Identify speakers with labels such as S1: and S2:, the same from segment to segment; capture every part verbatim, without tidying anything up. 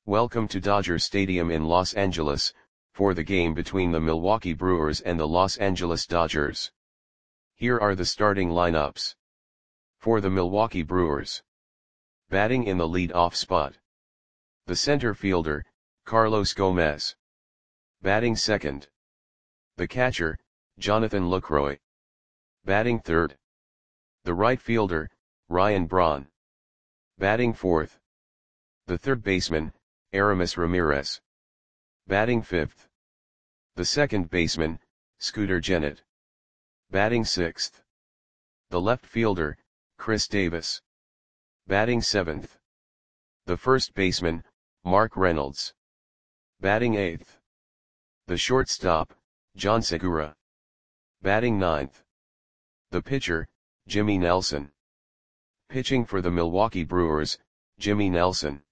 S1: Welcome to Dodger Stadium in Los Angeles, for the game between the Milwaukee Brewers and the Los Angeles Dodgers. Here are the starting lineups. For the Milwaukee Brewers. Batting in the lead-off spot. The center fielder, Carlos Gomez. Batting second. The catcher, Jonathan Lucroy. Batting third. The right fielder, Ryan Braun. Batting fourth. The third baseman, Aramis Ramirez. Batting fifth. The second baseman, Scooter Gennett. Batting sixth. The left fielder, Chris Davis. Batting seventh. The first baseman, Mark Reynolds. Batting eighth. The shortstop, John Segura. Batting ninth. The pitcher, Jimmy Nelson. Pitching for the Milwaukee Brewers, Jimmy Nelson.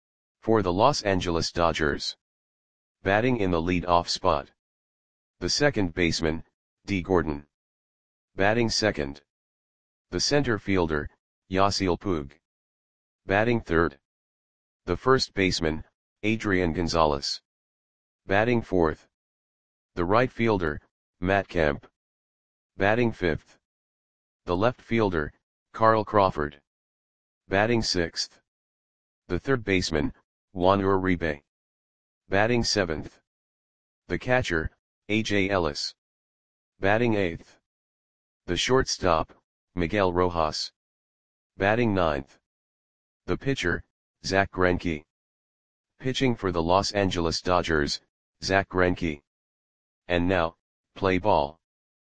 S1: For the Los Angeles Dodgers. Batting in the lead-off spot. The second baseman, Dee Gordon. Batting second. The center fielder, Yasiel Puig. Batting third. The first baseman, Adrian Gonzalez. Batting fourth. The right fielder, Matt Kemp. Batting fifth. The left fielder, Carl Crawford. Batting sixth. The third baseman, Juan Uribe. Batting seventh. The catcher, A J Ellis. Batting eighth. The shortstop, Miguel Rojas. Batting ninth. The pitcher, Zach Greinke. Pitching for the Los Angeles Dodgers, Zach Greinke. And now, play ball.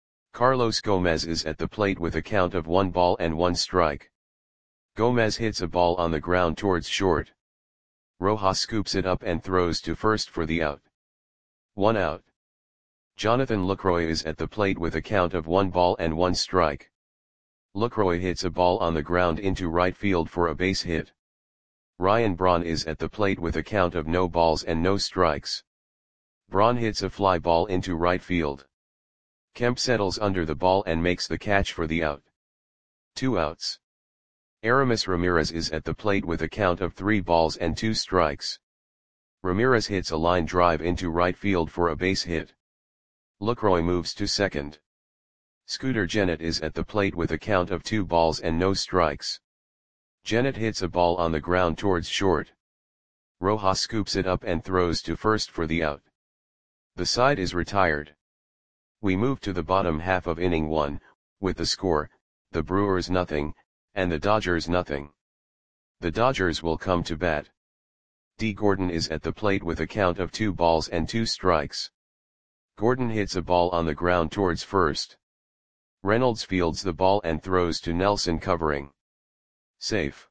S1: Carlos Gomez is at the plate with a count of one ball and one strike. Gomez hits a ball on the ground towards short. Rojas scoops it up and throws to first for the out. One out. Jonathan Lucroy is at the plate with a count of one ball and one strike. Lucroy hits a ball on the ground into right field for a base hit. Ryan Braun is at the plate with a count of no balls and no strikes. Braun hits a fly ball into right field. Kemp settles under the ball and makes the catch for the out. Two outs. Aramis Ramirez is at the plate with a count of three balls and two strikes. Ramirez hits a line drive into right field for a base hit. Lucroy moves to second. Scooter Gennett is at the plate with a count of two balls and no strikes. Gennett hits a ball on the ground towards short. Rojas scoops it up and throws to first for the out. The side is retired. We move to the bottom half of inning one, with the score, the Brewers nothing, and the Dodgers nothing. The Dodgers will come to bat. Dee Gordon is at the plate with a count of two balls and two strikes. Gordon hits a ball on the ground towards first. Reynolds fields the ball and throws to Nelson covering. Safe.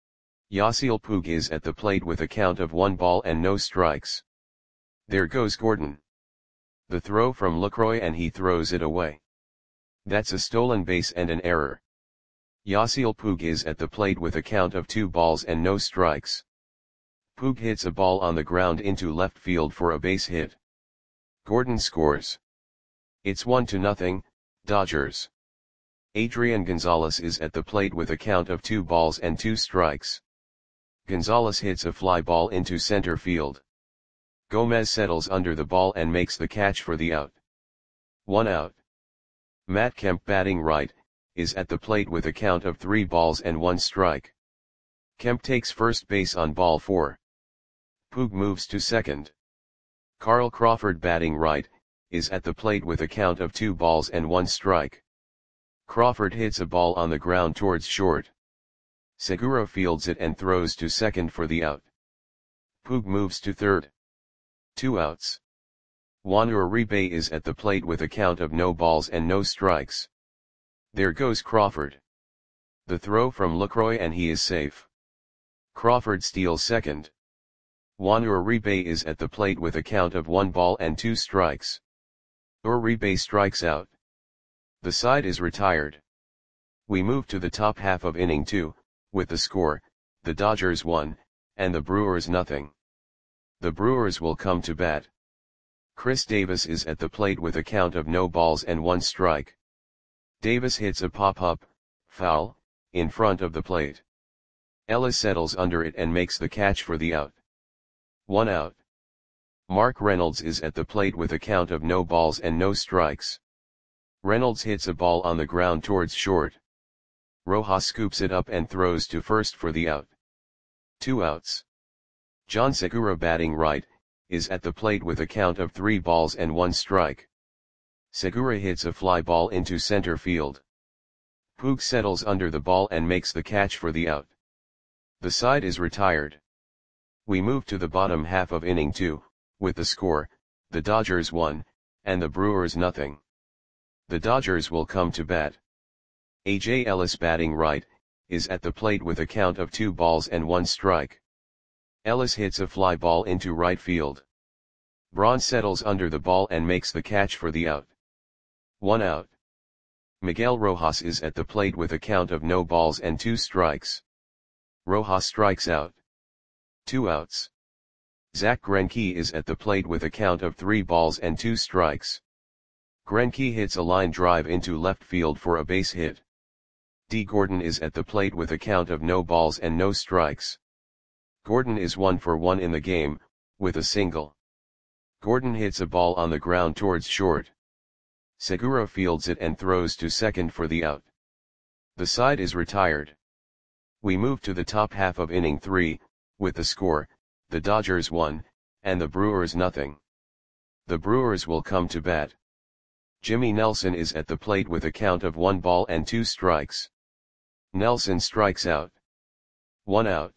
S1: Yasiel Puig is at the plate with a count of one ball and no strikes. There goes Gordon. The throw from Lucroy and he throws it away. That's a stolen base and an error. Yasiel Puig is at the plate with a count of two balls and no strikes. Puig hits a ball on the ground into left field for a base hit. Gordon scores. It's one to nothing, Dodgers. Adrian Gonzalez is at the plate with a count of two balls and two strikes. Gonzalez hits a fly ball into center field. Gomez settles under the ball and makes the catch for the out. One out. Matt Kemp batting right, is at the plate with a count of three balls and one strike. Kemp takes first base on ball four. Puig moves to second. Carl Crawford batting right, is at the plate with a count of two balls and one strike. Crawford hits a ball on the ground towards short. Segura fields it and throws to second for the out. Puig moves to third. Two outs. Juan Uribe is at the plate with a count of no balls and no strikes. There goes Crawford. The throw from Lucroy and he is safe. Crawford steals second. Juan Uribe is at the plate with a count of one ball and two strikes. Uribe strikes out. The side is retired. We move to the top half of inning two, with the score, the Dodgers one, and the Brewers nothing. The Brewers will come to bat. Chris Davis is at the plate with a count of no balls and one strike. Davis hits a pop-up, foul, in front of the plate. Ellis settles under it and makes the catch for the out. one out. Mark Reynolds is at the plate with a count of no balls and no strikes. Reynolds hits a ball on the ground towards short. Rojas scoops it up and throws to first for the out. Two outs. John Segura, batting right, is at the plate with a count of three balls and one strike. Segura hits a fly ball into center field. Puig settles under the ball and makes the catch for the out. The side is retired. We move to the bottom half of inning two, with the score, the Dodgers one, and the Brewers nothing. The Dodgers will come to bat. A J Ellis, batting right, is at the plate with a count of two balls and one strike. Ellis hits a fly ball into right field. Braun settles under the ball and makes the catch for the out. One out. Miguel Rojas is at the plate with a count of no balls and two strikes. Rojas strikes out. Two outs. Zach Greinke is at the plate with a count of three balls and two strikes. Greinke hits a line drive into left field for a base hit. D. Gordon is at the plate with a count of no balls and no strikes. Gordon is one for one in the game, with a single. Gordon hits a ball on the ground towards short. Segura fields it and throws to second for the out. The side is retired. We move to the top half of inning three, with the score, the Dodgers one, and the Brewers nothing. The Brewers will come to bat. Jimmy Nelson is at the plate with a count of one ball and two strikes. Nelson strikes out. One out.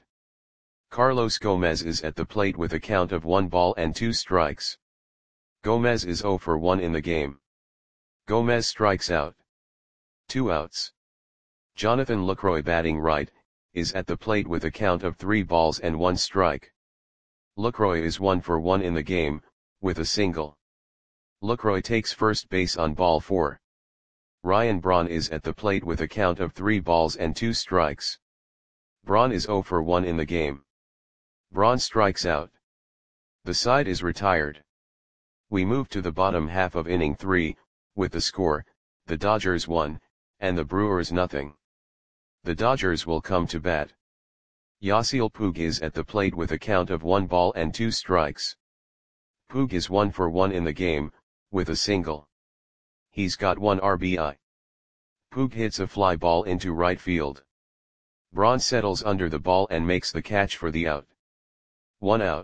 S1: Carlos Gomez is at the plate with a count of one ball and two strikes. Gomez is zero for one in the game. Gomez strikes out. Two outs. Jonathan Lucroy, batting right, is at the plate with a count of three balls and one strike. Lucroy is one for one in the game, with a single. Lucroy takes first base on ball four. Ryan Braun is at the plate with a count of three balls and two strikes. Braun is zero for one in the game. Braun strikes out. The side is retired. We move to the bottom half of inning three, with the score, the Dodgers one, and the Brewers nothing. The Dodgers will come to bat. Yasiel Puig is at the plate with a count of one ball and two strikes. Puig is one for one in the game, with a single. He's got one R B I. Puig hits a fly ball into right field. Braun settles under the ball and makes the catch for the out. One out.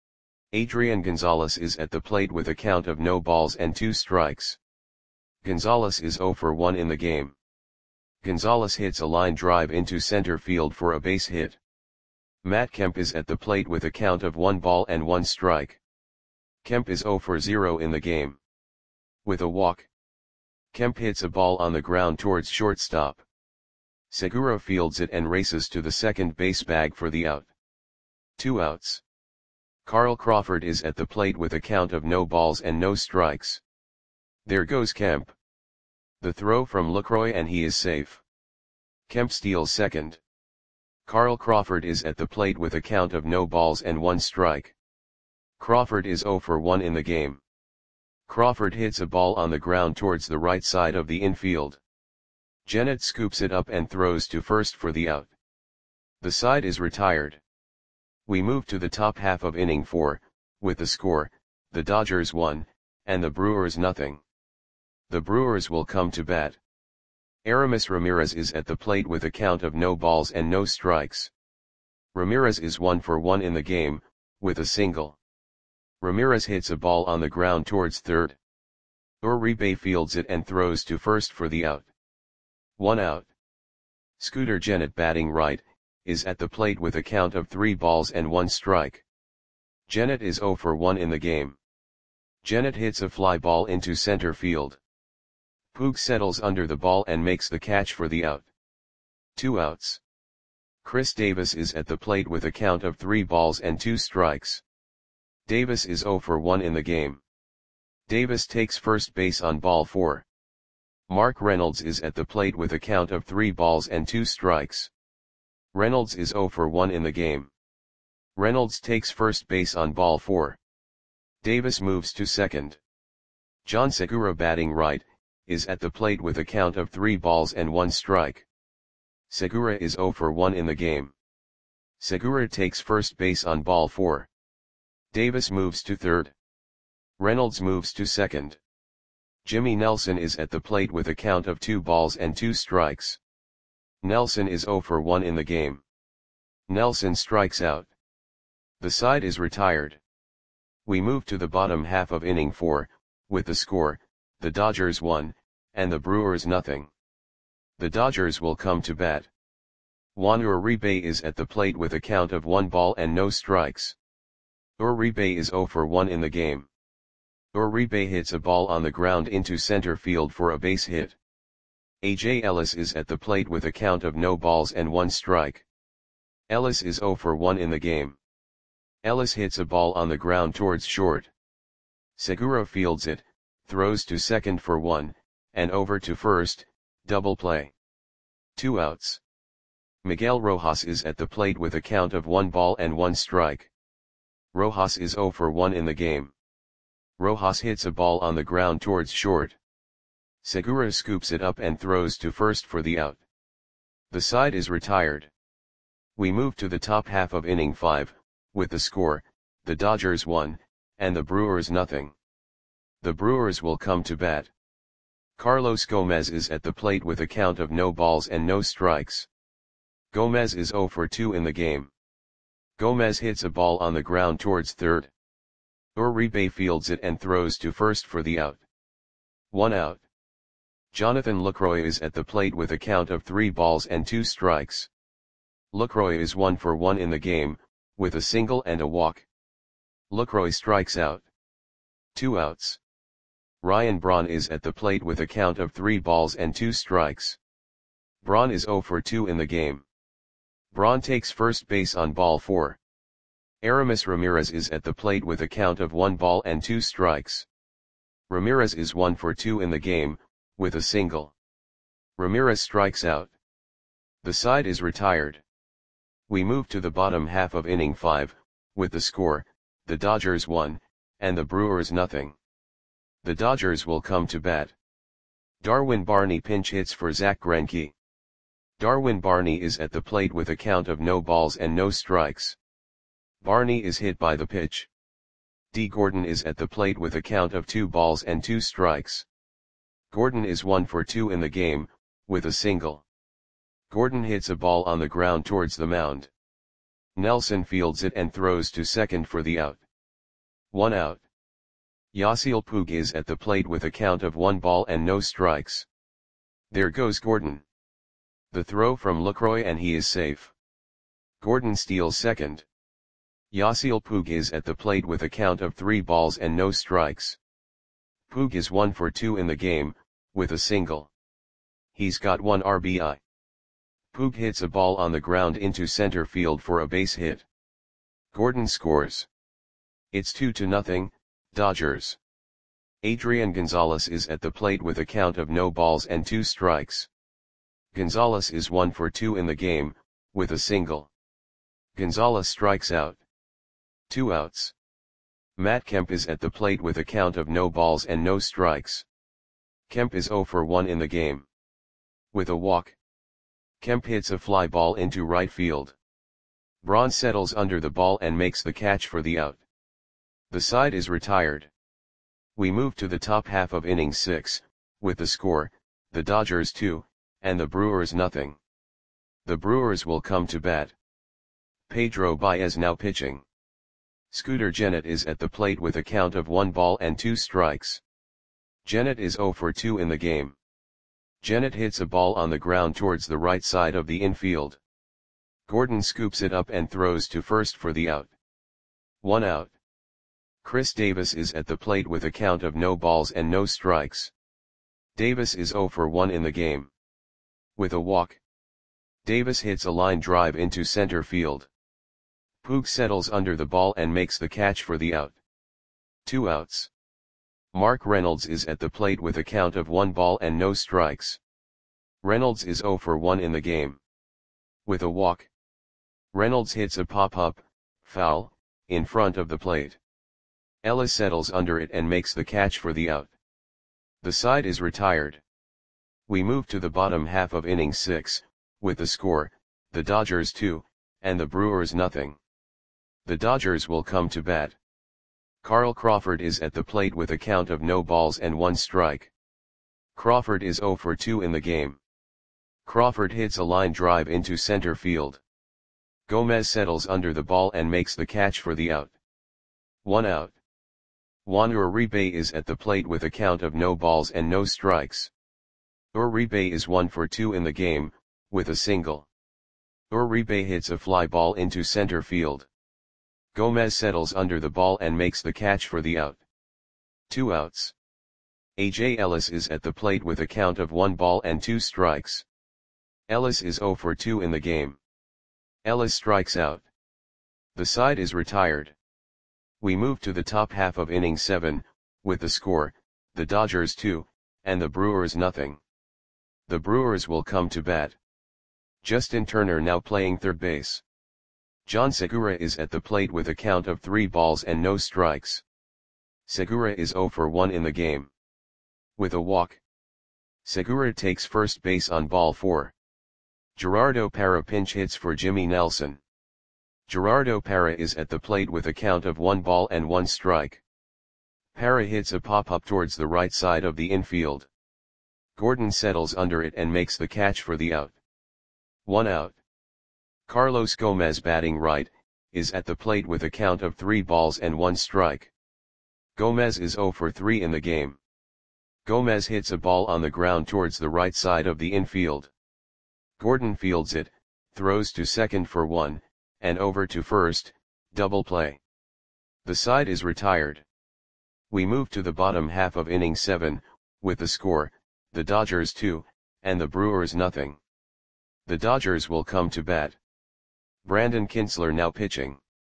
S1: Adrian Gonzalez is at the plate with a count of no balls and two strikes. Gonzalez is zero for one in the game. Gonzalez hits a line drive into center field for a base hit. Matt Kemp is at the plate with a count of one ball and one strike. Kemp is zero for zero in the game. With a walk. Kemp hits a ball on the ground towards shortstop. Segura fields it and races to the second base bag for the out. Two outs. Carl Crawford is at the plate with a count of no balls and no strikes. There goes Kemp. The throw from Lucroy and he is safe. Kemp steals second. Carl Crawford is at the plate with a count of no balls and one strike. Crawford is zero for one in the game. Crawford hits a ball on the ground towards the right side of the infield. Jennett scoops it up and throws to first for the out. The side is retired. We move to the top half of inning four, with the score, the Dodgers one, and the Brewers nothing. The Brewers will come to bat. Aramis Ramirez is at the plate with a count of no balls and no strikes. Ramirez is one for one in the game, with a single. Ramirez hits a ball on the ground towards third. Uribe fields it and throws to first for the out. One out. Scooter Gennett, batting right, is at the plate with a count of three balls and one strike. Gennett is zero for one in the game. Gennett hits a fly ball into center field. Puig settles under the ball and makes the catch for the out. Two outs. Chris Davis is at the plate with a count of three balls and two strikes. Davis is zero for one in the game. Davis takes first base on ball four. Mark Reynolds is at the plate with a count of three balls and two strikes. Reynolds is zero for one in the game. Reynolds takes first base on ball four. Davis moves to second. John Segura, batting right, is at the plate with a count of three balls and one strike. Segura is zero for one in the game. Segura takes first base on ball four. Davis moves to third. Reynolds moves to second. Jimmy Nelson is at the plate with a count of two balls and two strikes. Nelson is zero for one in the game. Nelson strikes out. The side is retired. We move to the bottom half of inning four, with the score, the Dodgers one, and the Brewers nothing. The Dodgers will come to bat. Juan Uribe is at the plate with a count of one ball and no strikes. Uribe is zero for one in the game. Uribe hits a ball on the ground into center field for a base hit. A J Ellis is at the plate with a count of no balls and one strike. Ellis is zero for one in the game. Ellis hits a ball on the ground towards short. Segura fields it, throws to second for one, and over to first, double play. Two outs. Miguel Rojas is at the plate with a count of one ball and one strike. Rojas is zero for one in the game. Rojas hits a ball on the ground towards short. Segura scoops it up and throws to first for the out. The side is retired. We move to the top half of inning five, with the score, the Dodgers one, and the Brewers nothing. The Brewers will come to bat. Carlos Gomez is at the plate with a count of no balls and no strikes. Gomez is zero for two in the game. Gomez hits a ball on the ground towards third. Uribe fields it and throws to first for the out. One out. Jonathan Lucroy is at the plate with a count of three balls and two strikes. Lucroy is one for one in the game, with a single and a walk. Lucroy strikes out. Two outs. Ryan Braun is at the plate with a count of three balls and two strikes. Braun is zero for two in the game. Braun takes first base on ball four. Aramis Ramirez is at the plate with a count of one ball and two strikes. Ramirez is one for two in the game, with a single. Ramirez strikes out. The side is retired. We move to the bottom half of inning five, with the score, the Dodgers one, and the Brewers nothing. The Dodgers will come to bat. Darwin Barney pinch hits for Zach Greinke. Darwin Barney is at the plate with a count of no balls and no strikes. Barney is hit by the pitch. D. Gordon is at the plate with a count of two balls and two strikes. Gordon is one for two in the game, with a single. Gordon hits a ball on the ground towards the mound. Nelson fields it and throws to second for the out. One out. Yasiel Puig is at the plate with a count of one ball and no strikes. There goes Gordon. The throw from Lucroy and he is safe. Gordon steals second. Yasiel Puig is at the plate with a count of three balls and no strikes. Puig is one for two in the game, with a single. He's got one R B I. Puig hits a ball on the ground into center field for a base hit. Gordon scores. It's two to nothing, Dodgers. Adrian Gonzalez is at the plate with a count of no balls and two strikes. Gonzalez is one for two in the game, with a single. Gonzalez strikes out. Two outs. Matt Kemp is at the plate with a count of no balls and no strikes. Kemp is zero for one in the game. With a walk. Kemp hits a fly ball into right field. Braun settles under the ball and makes the catch for the out. The side is retired. We move to the top half of inning six, with the score, the Dodgers two, and the Brewers nothing. The Brewers will come to bat. Pedro Baez now pitching. Scooter Gennett is at the plate with a count of one ball and two strikes. Gennett is zero for two in the game. Gennett hits a ball on the ground towards the right side of the infield. Gordon scoops it up and throws to first for the out. One out. Chris Davis is at the plate with a count of no balls and no strikes. Davis is zero for one in the game. With a walk. Davis hits a line drive into center field. Puig settles under the ball and makes the catch for the out. Two outs. Mark Reynolds is at the plate with a count of one ball and no strikes. Reynolds is zero for one in the game. With a walk. Reynolds hits a pop-up, foul, in front of the plate. Ellis settles under it and makes the catch for the out. The side is retired. We move to the bottom half of inning six, with the score, the Dodgers two, and the Brewers nothing. The Dodgers will come to bat. Carl Crawford is at the plate with a count of no balls and one strike. Crawford is zero for two in the game. Crawford hits a line drive into center field. Gomez settles under the ball and makes the catch for the out. One out. Juan Uribe is at the plate with a count of no balls and no strikes. Uribe is one for two in the game, with a single. Uribe hits a fly ball into center field. Gomez settles under the ball and makes the catch for the out. Two outs. A J Ellis is at the plate with a count of one ball and two strikes. Ellis is zero for two in the game. Ellis strikes out. The side is retired. We move to the top half of inning seven, with the score, the Dodgers two, and the Brewers nothing. The Brewers will come to bat. Justin Turner now playing third base. John Segura is at the plate with a count of three balls and no strikes. Segura is zero for one in the game. With a walk. Segura takes first base on ball four. Gerardo Parra pinch hits for Jimmy Nelson. Gerardo Parra is at the plate with a count of one ball and one strike. Parra hits a pop-up towards the right side of the infield. Gordon settles under it and makes the catch for the out. One out. Carlos Gomez batting right, is at the plate with a count of three balls and one strike. Gomez is zero for three in the game. Gomez hits a ball on the ground towards the right side of the infield. Gordon fields it, throws to second for one, and over to first, double play. The side is retired. We move to the bottom half of inning seven, with the score, the Dodgers two, and the Brewers nothing. The Dodgers will come to bat. Brandon Kintzler now pitching.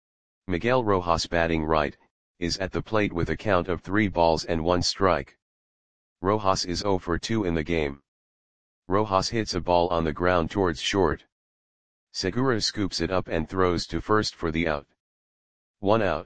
S1: Miguel Rojas batting right, is at the plate with a count of three balls and one strike. Rojas is zero for two in the game. Rojas hits a ball on the ground towards short. Segura scoops it up and throws to first for the out. One out.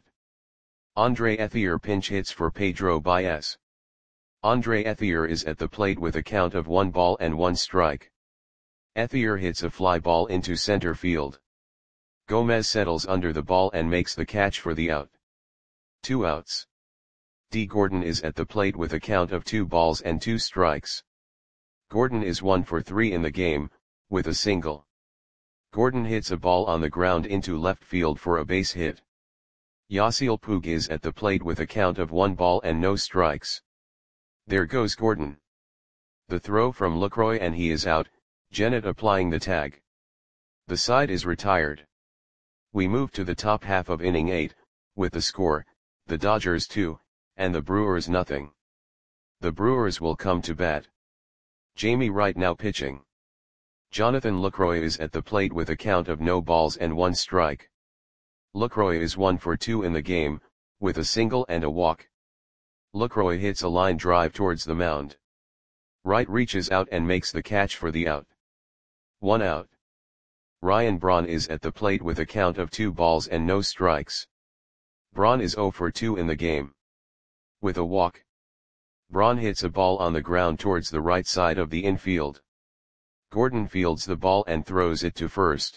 S1: Andre Ethier pinch hits for Pedro Baez. Andre Ethier is at the plate with a count of one ball and one strike. Ethier hits a fly ball into center field. Gomez settles under the ball and makes the catch for the out. Two outs. D. Gordon is at the plate with a count of two balls and two strikes. Gordon is one for three in the game, with a single. Gordon hits a ball on the ground into left field for a base hit. Yasiel Puig is at the plate with a count of one ball and no strikes. There goes Gordon. The throw from Lucroy and he is out, Jennett applying the tag. The side is retired. We move to the top half of inning eight, with the score, the Dodgers two, and the Brewers nothing. The Brewers will come to bat. Jamie Wright now pitching. Jonathan Lucroy is at the plate with a count of no balls and one strike. Lucroy is one for two in the game, with a single and a walk. Lucroy hits a line drive towards the mound. Wright reaches out and makes the catch for the out. One out. Ryan Braun is at the plate with a count of two balls and no strikes. Braun is zero for two in the game. With a walk. Braun hits a ball on the ground towards the right side of the infield. Gordon fields the ball and throws it to first.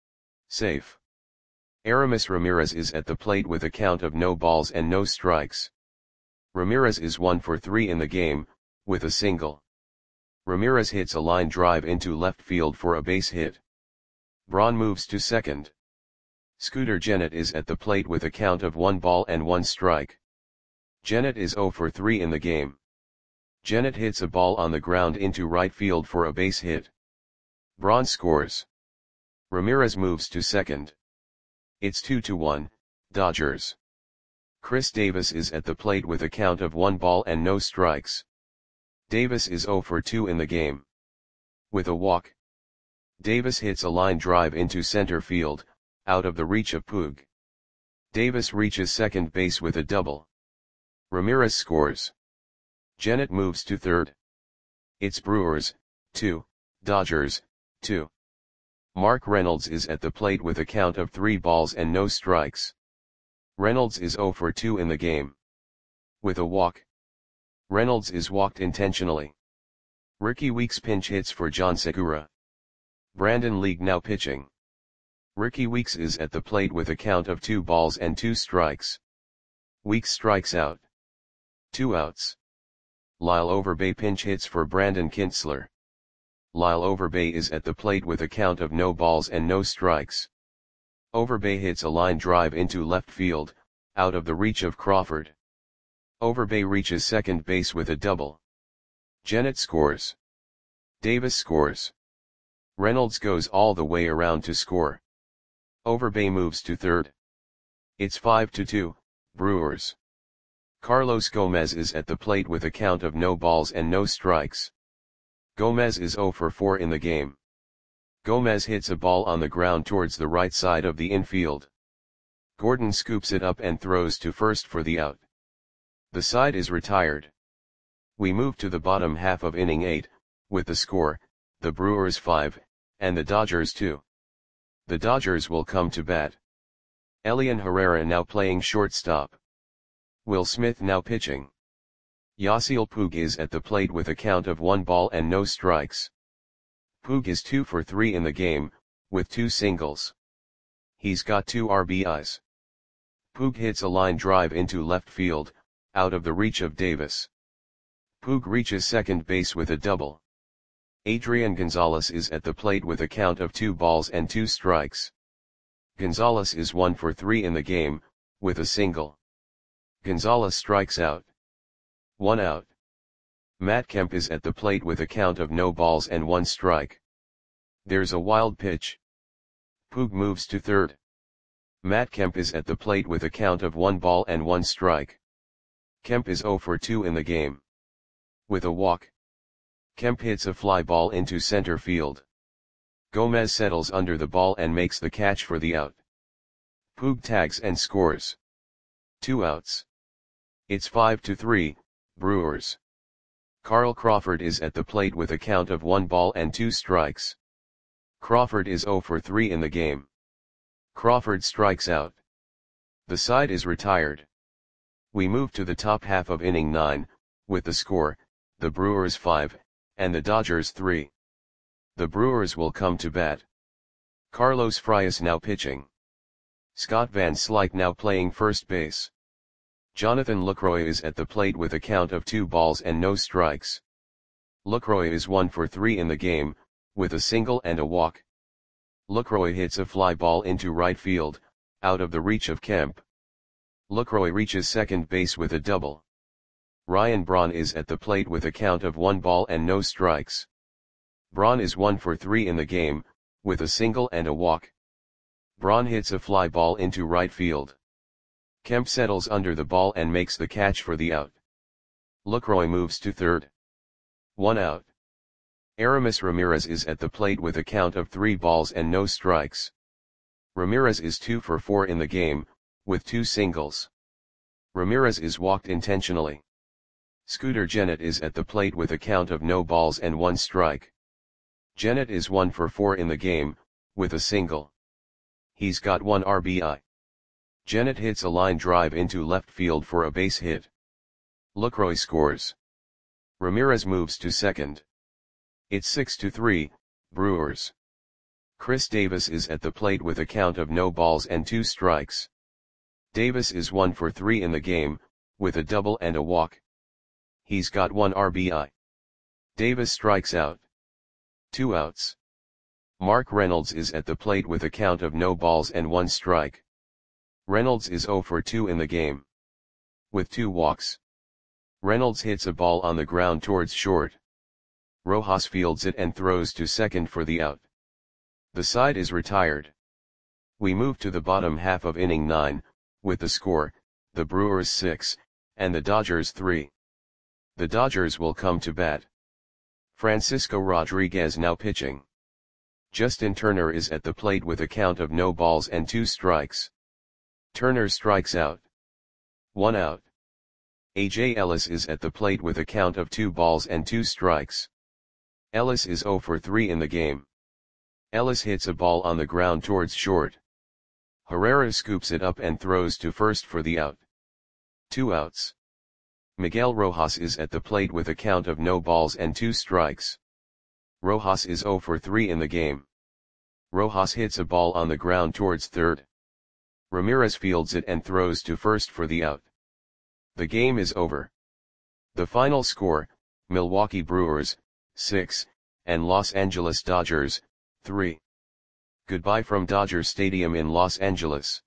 S1: Safe. Aramis Ramirez is at the plate with a count of no balls and no strikes. Ramirez is one for three in the game, with a single. Ramirez hits a line drive into left field for a base hit. Braun moves to second. Scooter Jennett is at the plate with a count of one ball and one strike. Jennett is zero for three in the game. Jennett hits a ball on the ground into right field for a base hit. Braun scores. Ramirez moves to second. It's two to one, Dodgers. Chris Davis is at the plate with a count of one ball and no strikes. Davis is zero for two in the game. With a walk. Davis hits a line drive into center field, out of the reach of Puig. Davis reaches second base with a double. Ramirez scores. Jennett moves to third. It's Brewers, two, Dodgers, two. Mark Reynolds is at the plate with a count of three balls and no strikes. Reynolds is zero for two in the game. With a walk. Reynolds is walked intentionally. Ricky Weeks pinch hits for John Segura. Brandon League now pitching. Ricky Weeks is at the plate with a count of two balls and two strikes. Weeks strikes out. Two outs. Lyle Overbay pinch hits for Brandon Kintzler. Lyle Overbay is at the plate with a count of no balls and no strikes. Overbay hits a line drive into left field, out of the reach of Crawford. Overbay reaches second base with a double. Gennett scores. Davis scores. Reynolds goes all the way around to score. Overbay moves to third. It's five to two, Brewers. Carlos Gomez is at the plate with a count of no balls and no strikes. Gomez is zero for four in the game. Gomez hits a ball on the ground towards the right side of the infield. Gordon scoops it up and throws to first for the out. The side is retired. We move to the bottom half of inning eight, with the score, the Brewers five, and the Dodgers two. The Dodgers will come to bat. Elian Herrera now playing shortstop. Will Smith now pitching. Yasiel Puig is at the plate with a count of one ball and no strikes. Puig is two for three in the game, with two singles. He's got two R B Is. Puig hits a line drive into left field, out of the reach of Davis. Puig reaches second base with a double. Adrian Gonzalez is at the plate with a count of two balls and two strikes. Gonzalez is one for three in the game, with a single. Gonzalez strikes out. One out. Matt Kemp is at the plate with a count of no balls and one strike. There's a wild pitch. Puig moves to third. Matt Kemp is at the plate with a count of one ball and one strike. Kemp is zero for two in the game. With a walk. Kemp hits a fly ball into center field. Gomez settles under the ball and makes the catch for the out. Puig tags and scores. Two outs. It's five to three, Brewers. Carl Crawford is at the plate with a count of one ball and two strikes. Crawford is zero for three in the game. Crawford strikes out. The side is retired. We move to the top half of inning nine, with the score, the Brewers five, and the Dodgers three. The Brewers will come to bat. Carlos Frias now pitching. Scott Van Slyke now playing first base. Jonathan Lucroy is at the plate with a count of two balls and no strikes. Lucroy is one for three in the game, with a single and a walk. Lucroy hits a fly ball into right field, out of the reach of Kemp. Lucroy reaches second base with a double. Ryan Braun is at the plate with a count of one ball and no strikes. Braun is one for three in the game, with a single and a walk. Braun hits a fly ball into right field. Kemp settles under the ball and makes the catch for the out. Lucroy moves to third. One out. Aramis Ramirez is at the plate with a count of three balls and no strikes. Ramirez is two for four in the game, with two singles. Ramirez is walked intentionally. Scooter Gennett is at the plate with a count of no balls and one strike. Gennett is one for four in the game, with a single. He's got one R B I. Gennett hits a line drive into left field for a base hit. Lucroy scores. Ramirez moves to second. It's six to three, Brewers. Chris Davis is at the plate with a count of no balls and two strikes. Davis is one for three in the game, with a double and a walk. He's got one R B I. Davis strikes out. Two outs. Mark Reynolds is at the plate with a count of no balls and one strike. Reynolds is zero for two in the game. With two walks. Reynolds hits a ball on the ground towards short. Rojas fields it and throws to second for the out. The side is retired. We move to the bottom half of inning nine, with the score, the Brewers six, and the Dodgers three. The Dodgers will come to bat. Francisco Rodriguez now pitching. Justin Turner is at the plate with a count of no balls and two strikes. Turner strikes out. One out. A J Ellis is at the plate with a count of two balls and two strikes. Ellis is zero for three in the game. Ellis hits a ball on the ground towards short. Herrera scoops it up and throws to first for the out. Two outs. Miguel Rojas is at the plate with a count of no balls and two strikes. Rojas is zero for three in the game. Rojas hits a ball on the ground towards third. Ramirez fields it and throws to first for the out. The game is over. The final score, Milwaukee Brewers, six, and Los Angeles Dodgers, three. Goodbye from Dodger Stadium in Los Angeles.